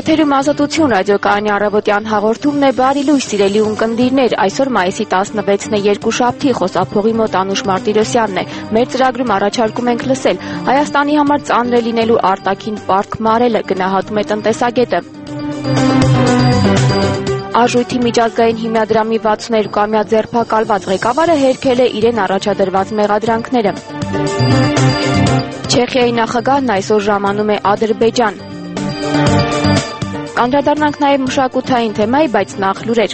Եթերում Ազատություն ռադիոկայանի առավոտյան հաղորդումն է, բարի լույս սիրելի ունկնդիրներ, այսօր մայիսի 16-ն է, երկուշաբթի, խոսափողի մոտ Անուշ Մարտիրոսյանն է։ Մեր ծրագրում առաջարկում ենք լսել Հայաստանի համար ծանր է լինելու արտաքին պարտք մարելը, գնահատում է տնտեսագետը։ Արժույթի միջազգային հիմնադրամի 62-ամյա ձերբակալված ղեկավարը հերքել է իրեն առաջադրված մեղադրանքները։ Չեխիայի նախագահն այսօր ժամանում է Ադրբեջան։ Անդրադառնանք նաև մշակութային թեմայի, բայց նախ լուրեր։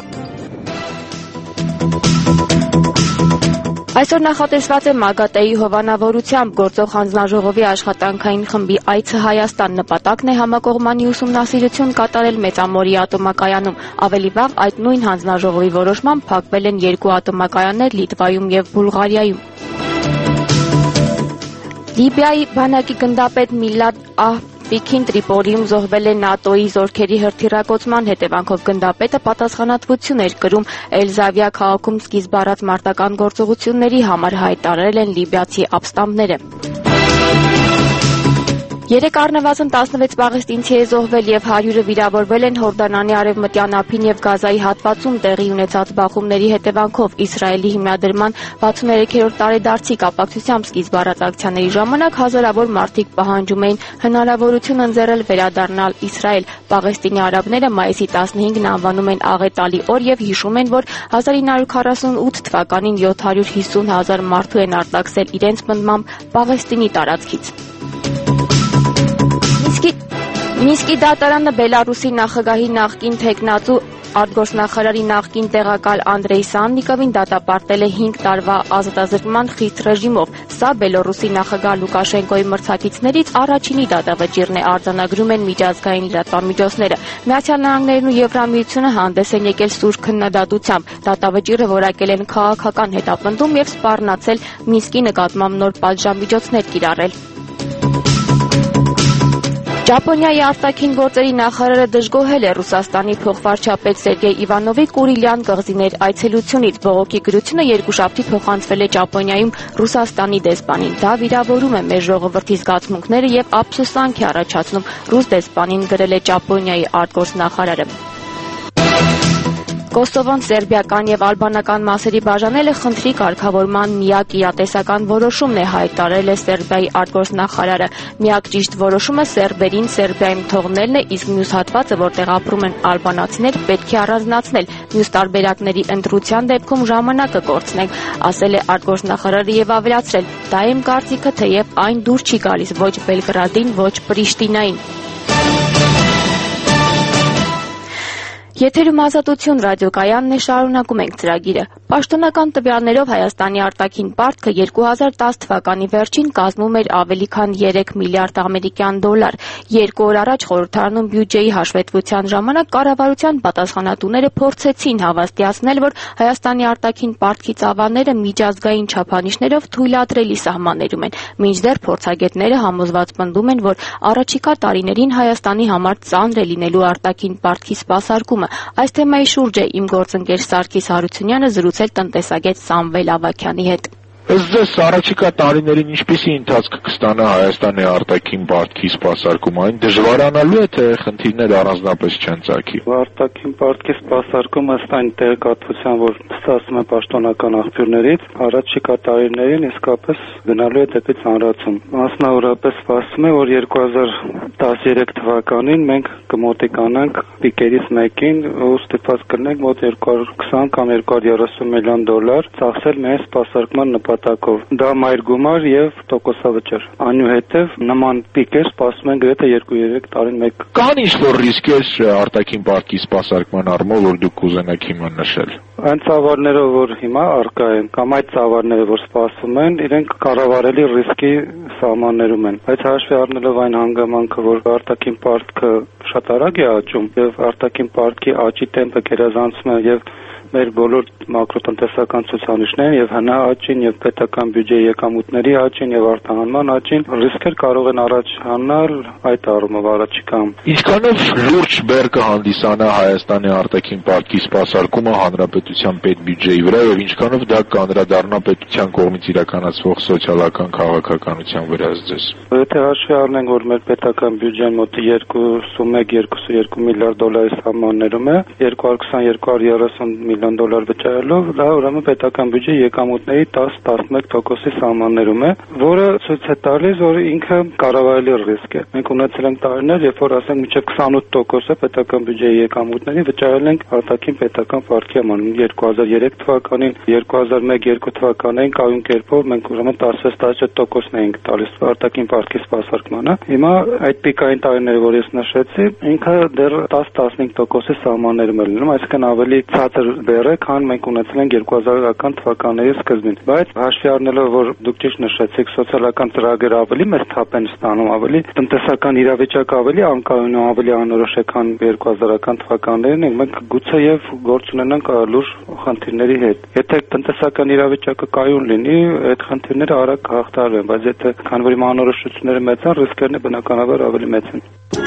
Այսօր նախատեսված է ՄԱԳԱՏԵ-ի հովանավորությամբ գործող հանձնաժողովի աշխատանքային խմբի այցը Հայաստան, նպատակն է համակողմանի ուսումնասիրություն կատարել Մեծամորի ատոմակայանում։ Ավելի վաղ այդ նույն հանձնաժողովի որոշմամբ փակվել են 2 ատոմակայաններ Լիտվայում և Բուլղարիայում։ Լիբիայի բանակի գնդապետ Միլադ Պիկին Տրիպոլիում զոհվել է ՆԱՏՕ-ի զորքերի հրթիռակոծման հետևանքով գնդապետը պատասխանատվություն էր կրում Էլ-Զավիա քաղաքում սկիզբ առած մարտական գործողությունների համար, հայտարարել են լիբիացի ապստամբները։ 3 առնվազն 16 պաղեստինցի է զոհվել և 100-ը վիրավորվել են Հորդանանի արևմտյան ափին և Գազայի հատվածում տեղի ունեցած բախումների հետևանքով։ Իսրայելի հիմնադրման 63-րդ տարեդարձի կապակցությամբ սկիզբ առած ակցիաների ժամանակ հազարավոր մարդիկ պահանջում էին հնարավորություն ընձեռել վերադառնալ Իսրայել։ Պաղեստինի արաբները մայիսի 15-ն անվանում են աղետալի օր և հիշում են, որ 1948 թվականին 750,000 մարդու են արտաքսել իրենց բնմամբ Պաղեստինի տարածքից։ Մինսկի դատարանը Բելարուսի նախագահի նախկին թեկնածու արտգործնախարարի նախկին տեղակալ Անդրեյ Սաննիկովին դատապարտել է 5 տարվա ազատազրկման խիստ ռեժիմով։ Սա Բելարուսի նախագահ Լուկաշենկոյի մրցակիցներից առաջինի դատավճիռն է, արձանագրում են միջազգային լրատվամիջոցները։ Միացյալ Նահանգներն ու Եվրամիությունը հանդես են եկել սուր քննադատությամբ։ Դատավճիռը որակել են քաղաքական հետապնդում և սպառնացել Մինսկի նկատմամբ նոր պատժամիջոցներ կիրառել։ Ճապոնիայի արտաքին գործերի նախարարը դժգոհել է Ռուսաստանի փոխվարչապետ Սերգեյ Իվանովի Կուրիլյան կղզիներ այցելությունից։ Բողոքի գրությունը երկուշաբթի փոխանցվել է Ճապոնիայում Ռուսաստանի դեսպանին։ Դա վիրավորում է մեր ժողովրդի զգացմունքները և ափսոսանք է առաջացնում, ռուս դեսպանին գրել է Ճապոնիայի արտգործնախարարը։ Կոսովոն սերբիական և ալբանական մասերի բաժանելը խնդրի կարգավորման միակ իրատեսական որոշումն է, հայտարարել է Սերբիայի արտգործնախարարը։ Միակ ճիշտ որոշումը սերբերին Սերբիայում թողնելն է, իսկ մյուս հատվածը, որտեղ ապրում են ալբանացիներ, պետք է առանձնացնել։ Մյուս տարբերակների ընտրության դեպքում ժամանակը կորցնենք, ասել է արտգործնախարարը և ավելացրել. դա իմ կարծիքը, թեև այն դուր չի գալիս ոչ Բելգրադին, ոչ Պրիշտինային։ Եթերում Ազատություն ռադիոկայանն է, շարունակում ենք ծրագիրը։ Պաշտոնական տվյալներով Հայաստանի արտաքին պարտքը 2010 թվականի վերջին կազմում էր ավելի քան 3 միլիարդ ամերիկյան դոլար։ 2 օր առաջ խորհրդարանում բյուջեի հաշվետվության ժամանակ կառավարության պատասխանատուները փորձեցին հավաստիացնել, որ Հայաստանի արտաքին պարտքի ծավալները միջազգային չափանիշներով թույլատրելի սահմաններում են։ Մինչդեռ փորձագետները համոզված պնդում են, որ առաջիկա տարիներին Հայաստանի համար ծանր է լինելու արտաքին պարտքի սպասարկումը։ Այս թեմայի շուրջ է իմ գործընկեր Սարգիս Հարությունյանը զրուցել տնտեսագետ Սամվել Ավագյանի հետ։ Ըստ ձեզ առաջիկա տարիներին ինչպիսի ընթացք կստանա Հայաստանի արտաքին պարտքի սպասարկումը, այն դժվարանալու է, թե խնդիրները առանձնապես չեն ծագի։ Արտաքին պարտքի սպասարկումը ըստ այն տեղեկատվության, որ ստացվում է պաշտոնական աղբյուրներից, առաջիկա տարիներին իսկապես գնալու է դեպի ծանրացում։ Մասնավորապես սպասվում է, որ 2013 թվականին մենք կմոտիկանանք պիկերից մեկին ու ստիպված կլինենք մոտ 220 կամ 230 միլիոն դոլար ծախսել մեր սպասարկման նպատակով։ Դա մայր գումար եւ տոկոսավճար։ Այնուհետեւ նման պիկեր սպասում են գրեթե 2-3 տարին մեկ։ Կան ինչ-որ ռիսկեր արտաքին պարտքի սպասարկման առումով, որ դուք կուզենաք հիմա նշել։ Այն ծավալներով, որ հիմա առկա են, կամ այդ ծավալները, որ սպասվում են, իրենք կառավարելի ռիսկի սահմաններում են։ Բայց հաշվի առնելով այն հանգամանքը, որ արտաքին պարտքը շատ արագ է աճում եւ արտաքին պարտքի աճի տեմպը գերազանցում է եւ մեր բոլոր մակրոտնտեսական ցուցանիշներին եւ հնա աճին եւ պետական բյուջեի եկամուտների աճին եւ արտահանման աճին ռիսկեր կարող են առաջ հանալ այդ առումով առաջիկայում։ Ինչքանով լուրջ բեռ կհանդիսանա Հայաստանի արտաքին պարտքի սպասարկումը հանրապետության պետբյուջեի վրա եւ ինչքանով դա կանդրադառնա պետության կողմից իրականացվող սոցիալական քաղաքականության վրա ձեզ։ Եթե հաշվի առնենք, որ մեր պետական բյուջեն մոտ 2.1-2.2 միլիարդ դոլարի սահմաններում է, 220-230 միլիոն դոլար վճարելով, դա ուրեմն պետական բյուջեի եկամուտների 10-11%-ի սահմաններում է, որը ցույց է տալիս, որ ինքը կառավարելի ռիսկ է։ Մենք ունեցել ենք տարիներ, երբ որ ասենք մինչև 28% պետական բյուջեի եկամուտների վճարել ենք արտաքին պետական պարտքի համար 2003 թվականին, 2001-2 թվականին կայուն կերպով մենք ուրեմն 16-17% էինք տալիս արտաքին պարտքի սպասարկմանը։ Հիմա այդ պիկային տարիները, որ ես նշեցի, ինքը դեռ 10-15%-ի սահմաններում է լինում, այսինքն ավելի ցածր բեռ է, քան մենք ունեցել ենք 2000-ական թվականների սկզբին։ Բայց հաշվի առնելով, որ դուք ճիշտ նշեցիք, սոցիալական ծրագրերը ավելի մեծ թափ են ստանում, ավելի տնտեսական իրավիճակը ավելի անկայուն ու ավելի անորոշ է, քան 2000-ական թվականներին, մենք գուցեև գործ ունենանք լուրջ խնդիրների հետ։ Եթե տնտեսական իրավիճակը կայուն լինի, այդ խնդիրները արագ կհաղթարվեն, բայց եթե քանի որ անորոշությունները մեծ են, ռիսկերն բնականաբար ավելի մեծ են։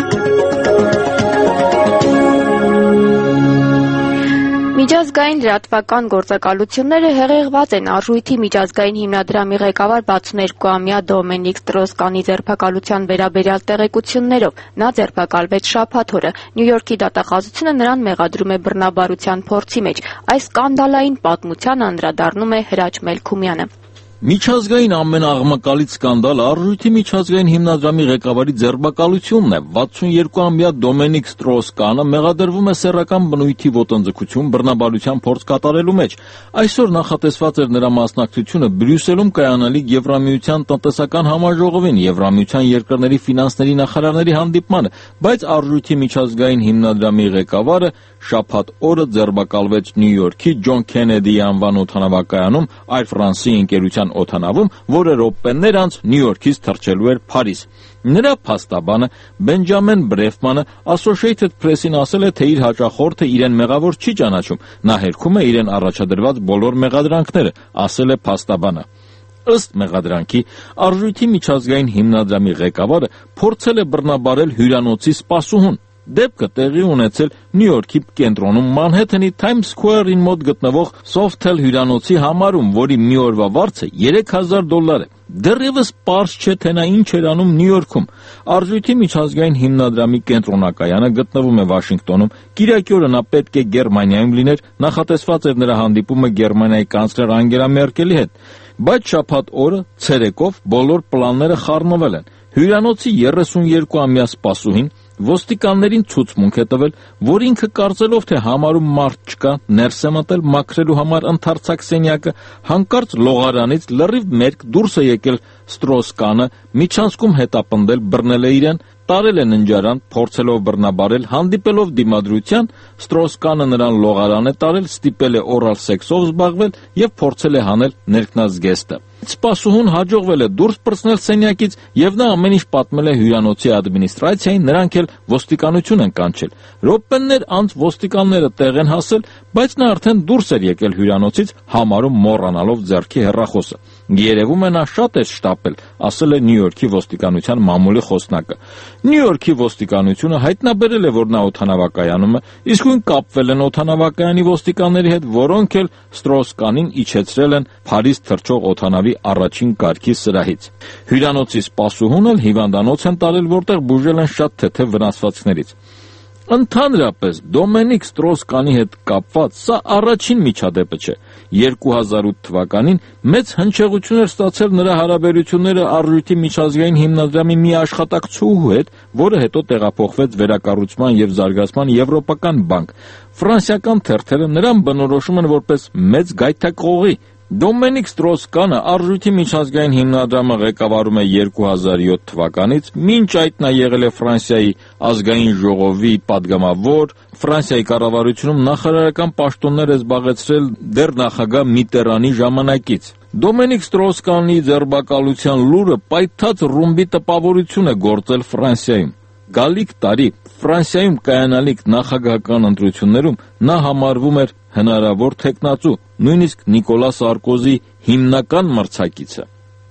Միջազգային լրատվական գործակալությունները հեղեղված են Արժույթի միջազգային հիմնադրամի ղեկավար 62-ամյա Դոմենիկ Ստրոս-Կանի ձերբակալության վերաբերյալ տեղեկություններով։ Նա ձերբակալվեց շաբաթ օրը։ Նյու Յորքի դատախազությունը նրան մեղադրում է բռնաբարության փորձի մեջ։ Այս սկանդալային պատմությանը անդրադառնում է Հրաչ Մելքումյանը։ Միջազգային ամենաաղմկալից սկանդալը Արժույթի միջազգային հիմնադրամի ղեկավարի ձերբակալությունն է։ 62-ամյա Դոմենիկ Ստրոս-Կանը մեղադրվում է սեռական բնույթի ոտնձգություն բռնաբարության փորձ կատարելու մեջ։ Այսօր նախատեսված էր նրա մասնակցությունը Բրյուսելում կայանալիք Եվրամիության տնտեսական համաժողովին, Եվրամիության երկրների ֆինանսների նախարարների հանդիպմանը, բայց Արժույթի միջազգային հիմնադրամի ղեկավարը շաբաթ օրը ձերբակալվեց Նյու Յորքի Ջոն Քենեդիի անվան օդանավակայանում Air France-ի ընկերության օդանավում, որը րոպեներ անց Նյու Յորքից թռչելու էր Փարիզ։ Նրա փաստաբանը Բենջամին Բրեֆմանը Associated Press-ին ասել է, թե իր հաճախորդը իրեն մեղավոր չի ճանաչում, նա հերքում է իրեն առաջադրված բոլոր մեղադրանքները, ասել է փաստաբանը։ Ըստ մեղադրանքի, Արժույթի միջազգային հիմնադրամի ղեկավարը փորձել է բռնաբարել հյուրանոցի սպասուհուն։ Դեպքը տեղի ունեցել Նյու Յորքի կենտրոնում Մանհեթենի Times Square-ին մոտ գտնվող Sofitel հյուրանոցի համարում, որի մի օրվա վարձը $3000 է։ Դեռևս պարզ չէ, թե նա ինչ էր անում Նյու Յորքում։ Արժույթի միջազգային հիմնադրամի կենտրոնակայանը գտնվում է Վաշինգտոնում։ Կիրակի օրը նա պետք է Գերմանիայում լիներ, նախատեսված էր նրա հանդիպումը Գերմանիայի կանցլեր Անգելա Մերկելի հետ, բայց շաբաթ օրը ցերեկով բոլոր պլանները խառնվել են։ Հյուրանոցի 32-ամյա սպասուհին ոստիկաններին ցուցմունք է տվել, որ ինքը կարծելով, թե համարում մարդ չկա, ներս է մտել մաքրելու համար ընդարձակ սենյակը, հանկարծ լողարանից լրիվ մերկ դուրս է եկել Ստրոս-Կանը, միջանցքում հետապնդել, բռնել է իրեն, տարել է ննջարան, փորձելով բռնաբարել, հանդիպելով դիմադրության, Ստրոս-Կանը նրան լողարան է տարել, ստիպել է օրալ սեքսով զբաղվել եւ փորձել է հանել ներքնազգեստը։ Սպասուհուն հաջողվել է դուրս պրծնել սենյակից եւ նա ամեն ինչ պատմել է հյուրանոցի ադմինիստրացիային, նրանք էլ ոստիկանություն են կանչել։ Րոպեներ անց ոստիկանները տեղ են հասել, բայց նա արդեն դուրս էր եկել հյուրանոցից, համարում մոռանալով ձեռքի հեռախոսը։ Երևում է նա շատ էր շտապել, ասել է Նյու Յորքի ոստիկանության մամուլի խոսնակը։ Նյու Յորքի ոստիկանությունը հայտնաբերել է, որ նա օդանավակայանում է, իսկույն կապվել են օդանավակայանի ոստիկանների հետ, որոնք էլ Ստրոս-Կանին իջեցրել են Փարիզ թռչող օդանավի առաջին կարգի սրահից։ Հյուրանոցի սպասուհուն էլ հիվանդանոց են տարել, որտեղ բուժել են շատ թեթև վնասվածքներից։ Ընդհանրապես Դոմենիկ Ստրոս-Կանի հետ կապված սա առաջին միջադեպը չէ։ 2008 թվականին մեծ հնչեղություն էր ստացել նրա հարաբերությունները Արժույթի միջազգային հիմնադրամի մի աշխատակցուհու հետ, որը հետո տեղափոխվեց Վերակառուցման եւ Զարգացման Եվրոպական բանկ։ Ֆրանսիական թերթերը նրան բնորոշում են որպես մեծ գայթակղողի։ Դոմենիկ Ստրոս-Կանը Արժույթի միջազգային հիմնադրամը ղեկավարում է 2007 թվականից, մինչ այդ նա եղել է Ֆրանսիայի ազգային ժողովի падգամավոր, Ֆրանսիայի կառավարությունում նախարարական պաշտոններ է զբաղեցրել դեռ նախագահ Միտերանի ժամանակից։ Դոմենիկ Ստրոս-Կանի ձերբակալության լուրը պայթած ռումբի տպավորություն է գործել Ֆրանսիայում։ Գալիք տարի Ֆրանսիայում կայանալիք նախագահական ընտրություններում նա համարվում էր հնարավոր թեկնածու, նույնիսկ Նիկոլա Սարկոզի հիմնական մրցակիցը։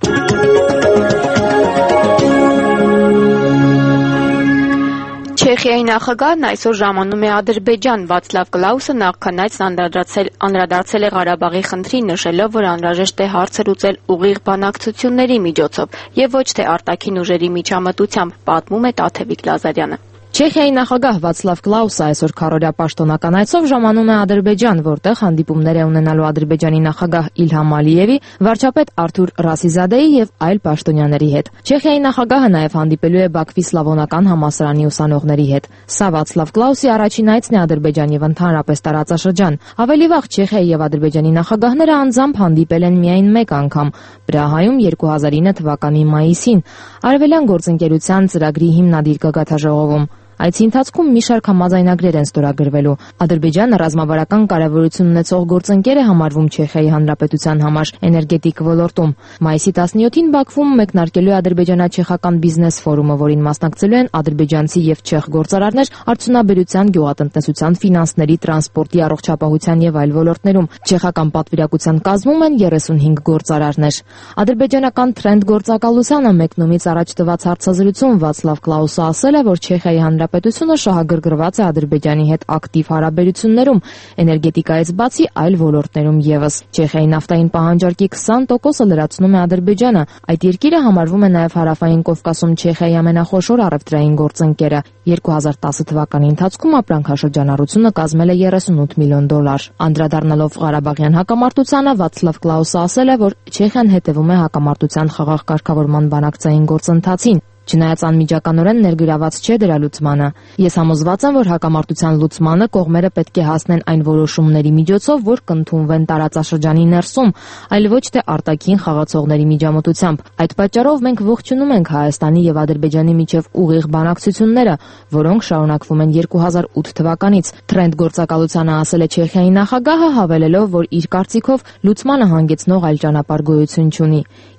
Չեխիայի նախագահն այսօր ժամանում է Ադրբեջան։ Վացլավ Կլաուսը նախքան այս անդրադարձել է Ղարաբաղի խնդրին, նշելով, որ անհրաժեշտ է հարցը լուծել ուղիղ բանակցությունների միջոցով եւ ոչ թե արտաքին ուժերի միջամտությամբ, պատմում է Տաթևիկ Լազարյանը։ Չեխիայի նախագահ Վացլավ Կլաուսը այսօր քառօրյա պաշտոնական այցով ժամանում է Ադրբեջան, որտեղ հանդիպումներ է ունենալու Ադրբեջանի նախագահ Իլհամ Ալիևի, վարչապետ Արթուր Ռասիզադեի եւ այլ պաշտոնյաների հետ։ Չեխիայի նախագահը նաեւ հանդիպելու է Բաքվի Սլավոնական համալսարանի ուսանողների հետ։ Սա Վացլավ Կլաուսի առաջին այցն է Ադրբեջան եւ ընդհանրապես տարածաշրջան։ Ավելի վաղ Չեխիայի եւ Ադրբեջանի նախագահները անձամբ հանդիպել են միայն մեկ անգամ՝ Պրահայում 2009 թվականի մայիսին, Արևելյան գործընկերության ծրագրի հիմնադիր գագաթաժողովում։ Այցի ընթացքում մի շարք համաձայնագրեր են ստորագրվելու։ Ադրբեջանը ռազմավարական կարևորություն ունեցող գործընկեր է համարվում Չեխիայի Հանրապետության համար էներգետիկ ոլորտում։ Մայիսի 17-ին Բաքվում մեկնարկելու է ադրբեջանա-չեխական բիզնես ֆորումը, որին մասնակցելու են ադրբեջանցի եւ չեխ գործարարներ արդյունաբերության, գյուղատնտեսության, ֆինանսների, տրանսպորտի, առողջապահության եւ այլ ոլորտներում։ Չեխական պատվիրակության կազմում են 35 գործարարներ։ Ադրբեջանական Trend գործակալությանը մեկնումից առաջ տված հարցազրույցում Վացլավ Կլաուսը ասել է, որ Չեխիայի Հանրապետությունը շահագրգռված է Ադրբեջանի հետ ակտիվ հարաբերություններում, էներգետիկայից բացի այլ ոլորտներում եւս։ Չեխիայի նավթային պահանջարկի 20%-ը լրացնում է Ադրբեջանը։ Այդ երկիրը համարվում է նաեւ Հարավային Կովկասում Չեխիայի ամենախոշոր առևտրային գործընկերը։ 2010 թվականի ընթացքում ապրանքաշրջանառությունը կազմել է $38 միլիոն։ Անդրադառնալով Ղարաբաղյան հակամարտությանը, Վացլավ Կլաուսը ասել է, որ Չեխիան հետևում է հակամարտության խաղաղ կարգավորման բանակցային գործընթացին։ Չնայած անմիջականորեն ներգրաված չէ դրա լուծմանը։ Ես համոզված եմ, որ հակամարտության լուծմանը կողմերը պետք է հասնեն այն որոշումների միջոցով, որ կընդունվեն տարածաշրջանի ներսում, այլ ոչ թե արտաքին խաղացողների միջամտությամբ։ Այդ պատճառով մենք ողջունում ենք Հայաստանի եւ Ադրբեջանի միջև ուղիղ բանակցությունները, որոնք շարունակվում են 2008 թվականից։ Trend գործակալությանը ասել է Չեխիայի նախագահը, հավելելով, որ իր կարծիքով լուծմանը հանգեցնող այլ ճանապարհ գոյություն չունի։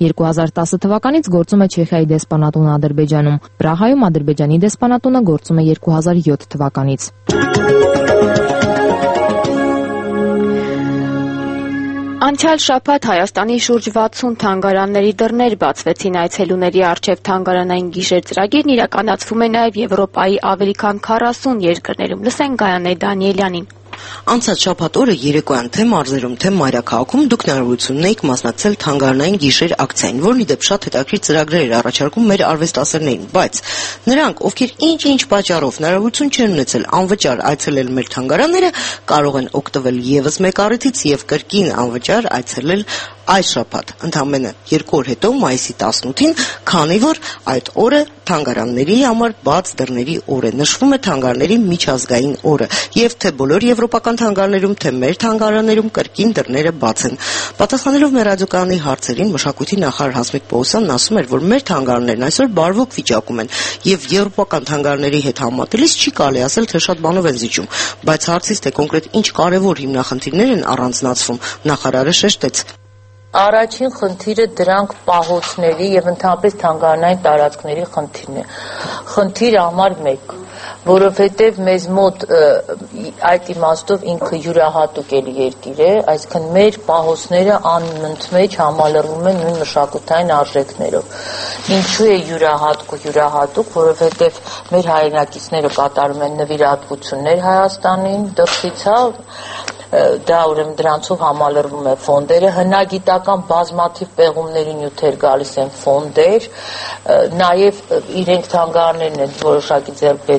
2010 թվականից գործում է Չեխիայի դեսպանատունը Ադրբեջանում։ Պրահայում Ադրբեջանի դեսպանատունը գործում է 2007 թվականից։ Անցյալ շաբաթ Հայաստանի շուրջ 60 թանգարանների դռներ բացվեցին այցելուների առջև թանգարանային գիշեր ծրագիրն իրականացվում է նաև Եվրոպայի ավելի քան 40 երկրներում։ Լսենք Գայանե Դանիելյանին։ Անցած շաբաթ օրը երեկոյան թե մարզերում, թե մայրաքաղաքում դուք հնարավորություն ունեիք մասնակցել թանգարանային գիշեր ակցիային, որն ի դեպ շատ հետաքրքիր ծրագրեր էր առաջարկում մեր արվեստասերներին, բայց նրանք, ովքեր ինչ-ինչ պատճառով հնարավորություն չեն ունեցել անվճար այցելել մեր թանգարանները, կարող են օգտվել եւս մեկ առիթից եւ կրկին անվճար այցելել այս շաբաթ, ընդամենը 2 օր հետո, մայիսի 18-ին, քանի որ այդ օրը թանգարանների համար բաց դռների օր է, նշվում է թանգարանների միջազգային օրը, եւ թե բոլոր եվրոպական թանգարաններում, թե մեր թանգարաններում կրկին դռները բաց են։ Պատասխանելով մեր ռադիոկայանի հարցերին, մշակույթի նախարար Հասմիկ Պողոսյանն ասում էր, որ մեր թանգարաններն այսօր բարվոք վիճակում են, եւ եվրոպական թանգարանների հետ համատելիս չի կարելի ասել, թե շատ բանով են զիջում, բայց հարցից թե կոնկրետ ինչ կարևոր հիմնախնդիրներ են առանձնացվում, նախարարը շեշտեց. Առաջին խնդիրը դրանք պահոցների եւ ընդհանրապես թանգարանային տարածքների խնդիրն է։ Խնդիր համար 1, որովհետեւ մեզ մոտ այդ իմաստով ինքը յուրահատուկ երկիր է, այսինքն մեր պահոցները անընդմեջ համալրվում են նույն մշակութային արժեքներով։ Ինչու է յուրահատուկ, որովհետեւ մեր հայրենակիցները կատարում են նվիրատվություններ Հայաստանին, դրսից դա ուրեմն դրանցով համալրվում է ֆոնդերը, հնագիտական բազմաթիվ պեղումների նյութեր գալիս են ֆոնդեր, նաև իրենք թանգարաններն են որոշակի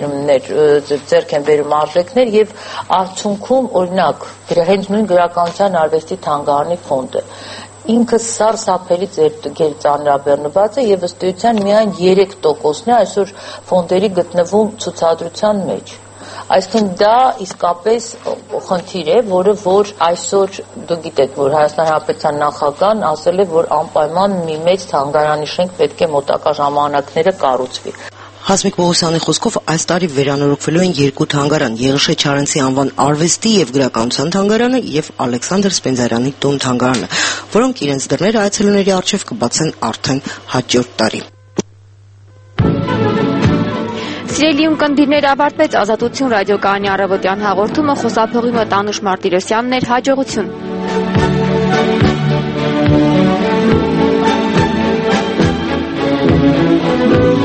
ձեռք են բերում արժեքներ եւ արդյունքում օրինակ հենց նույն գրականության արվեստի թանգարանի ֆոնդը ինքը սարսափելի ծանրաբեռնված է եւ ըստ էության միայն 3%-ն է այսօր ֆոնդերի գտնվում ցուցադրության մեջ։ Այսինքն դա իսկապես խնդիր է, որ այսօր դուք գիտեք, որ Հայաստանի Հանրապետության նախագահն ասել է, որ անպայման մի մեծ թանգարանի շենք պետք է մոտակա ժամանակները կառուցվի։ Հասմիկ Պողոսյանի խոսքով այս տարի վերանորոգվելու են 2 թանգարան՝ Եղիշե Չարենցի անվան արվեստի եւ գրականության թանգարանը եւ Ալեքսանդր Սպենդիարյանի տուն թանգարանը, որոնք իրենց դռները այցելուների առջև կբացեն արդեն հաջորդ տարի։ Սիրելի ունկնդիրներ, ավարտվեց Ազատություն ռադիոկայանի առավոտյան հաղորդումը, խոսափողի մոտ Անուշ Մարտիրոսյանն էր, հաջողություն։